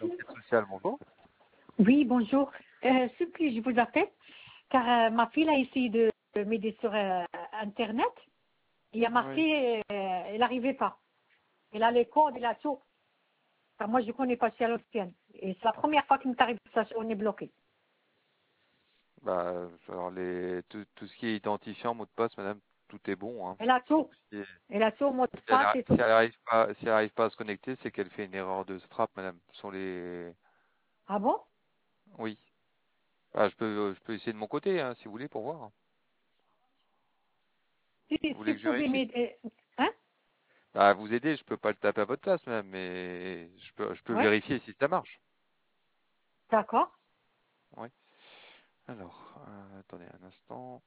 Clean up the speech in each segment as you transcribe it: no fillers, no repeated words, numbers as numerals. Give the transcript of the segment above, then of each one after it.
L'enquête sociale, bonjour. Oui, bonjour. S'il vous plaît, je vous appelle car ma fille a essayé de m'aider sur Internet. Il a marqué, elle n'arrivait pas. Elle a les codes, elle a tout. Car moi, je ne connais pas si à l'ancienne. Et c'est la première fois qu'il m'est arrivé ça, on est bloqué. Bah, alors tout ce qui est identifiant, mot de passe, madame, tout est bon, hein. Elle a tout. Si Elle a tout, mot de si elle, passe et tout. si elle arrive pas à se connecter, c'est qu'elle fait une erreur de frappe, madame. Ce sont les, Ah bon? oui. Ah, je peux essayer de mon côté, hein, si vous voulez, pour voir. Si Vous voulez vous que je pouvez vérifie? m'aider. Hein? Bah, vous aider, je peux pas le taper à votre place, madame, mais je peux Oui, vérifier si ça marche. d'accord. Oui. Alors, attendez un instant.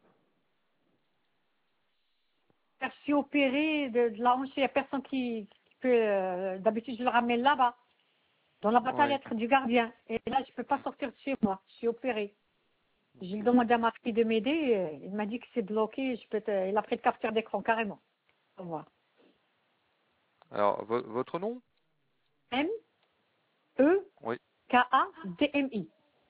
Je suis opérée de la hanche, il n'y a personne qui peut. D'habitude, je le ramène là-bas, dans la boîte à Oui. lettres du gardien. Et là, je ne peux pas sortir de chez moi. Je suis opérée. J'ai Ok. demandé à ma fille de m'aider. Il m'a dit que c'est bloqué. Il a pris le capteur d'écran carrément. Au revoir. Alors, votre nom? Oui. M-E-K-A-D-M-I.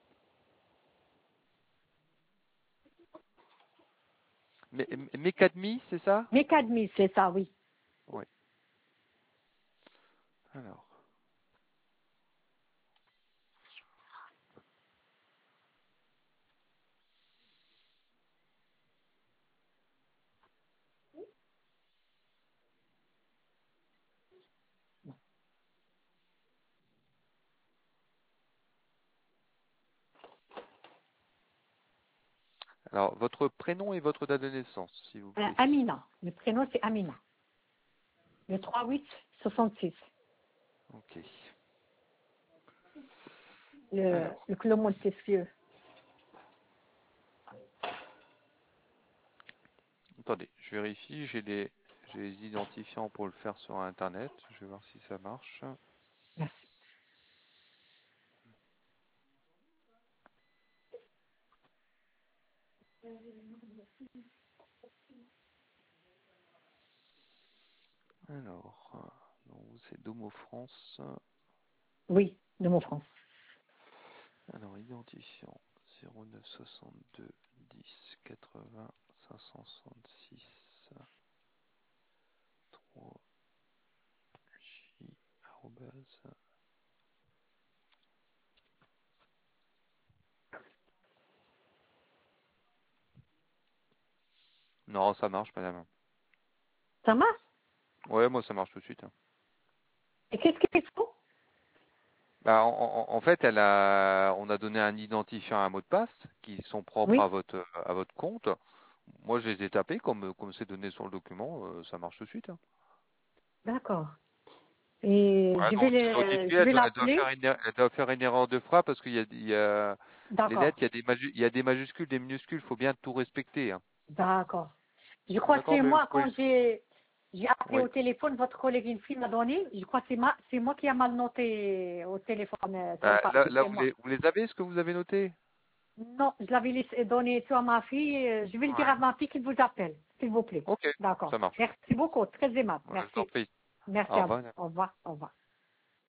Mécadmi, c'est ça? Mécadmi, c'est ça, oui. Oui. Alors. Alors, votre prénom et votre date de naissance, s'il vous plaît. Amina. Le prénom, c'est Amina. Le 3-8-66. Ok. Alors, Le Clos Montesquieu. attendez, je vérifie, j'ai les identifiants pour le faire sur Internet. Je vais voir si ça marche. Merci. Alors, donc c'est Domo France. Oui, de mon France. Alors, identifiant 09 62 10 80 566 3 J arrobase. Non, ça marche, madame. Ça marche? Ouais, moi ça marche tout de suite, hein. Et qu'est-ce qu'il faut? Bah, en fait, on a donné un identifiant, un mot de passe qui sont propres Oui, à votre compte. Moi, je les ai tapés comme c'est donné sur le document. Ça marche tout de suite, hein. d'accord. Et Ouais, donc dites-lui, je elle vais doit, elle doit l'appeler. faire elle doit faire une erreur de frappe parce qu'il y a les lettres, D'accord, il y a des majuscules, des minuscules. Faut bien tout respecter, hein. d'accord. Je crois que D'accord, c'est mais moi, oui, quand j'ai appelé oui. au téléphone, votre collègue, une fille m'a donné, je crois que c'est moi qui a mal noté au téléphone, sur le papier, Là, c'est moi. vous les avez, ce que vous avez noté? Non, je l'avais donné tout à ma fille. Je vais le dire Ouais. à ma fille qu'il vous appelle, s'il vous plaît. Ok, D'accord. ça marche. Merci beaucoup, très aimable. Ouais, je vous en Merci. prie. Merci Au à vous. revoir. Au revoir, au revoir.